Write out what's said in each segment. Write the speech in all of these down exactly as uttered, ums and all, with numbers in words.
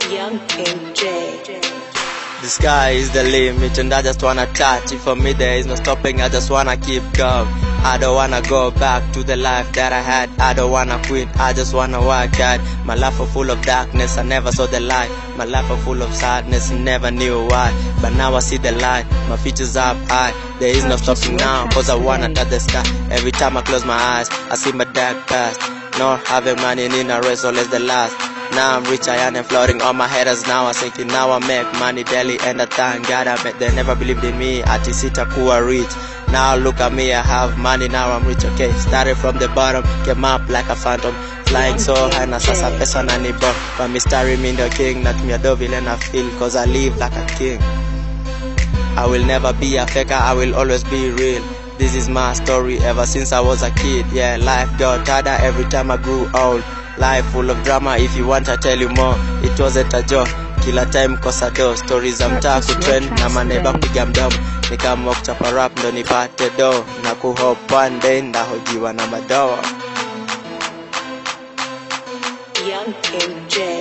Young King J. The sky is the limit and I just wanna touch it. For me there is no stopping, I just wanna keep going. I don't wanna go back to the life that I had. I don't wanna quit, I just wanna work hard. My life was full of darkness, I never saw the light. My life was full of sadness, never knew why. But now I see the light, my future's up high. There is no stopping now, cause I wanna touch the sky. Every time I close my eyes, I see my dark past. Not having money in a race, always the last. Now I'm rich, I am floating on my haters. Now I'm thinking, now I make money daily. And I thank God, I bet they never believed in me. Ati sitakuwa rich. Now look at me, I have money, now I'm rich, okay. Started from the bottom, came up like a phantom. Flying so high, na sasa pesa na nibo. But me starring me the king, not me a devil and I feel. Cause I live like a king. I will never be a faker, I will always be real. This is my story ever since I was a kid. Yeah, life got harder every time I grew old. Life full of drama, if you want I tell you more. It wasn't a joke, kila time kosa do. Stories za mtaa kutrend na maneba kupiga mdomo. Nikaamua kuchapa rap ndo nipate do. Na kuhope one day ndahojiwa na madoa. Young King J.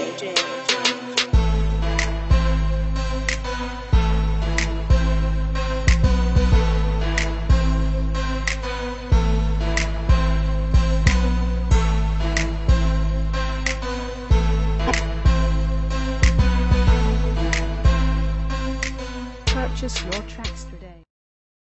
Purchase your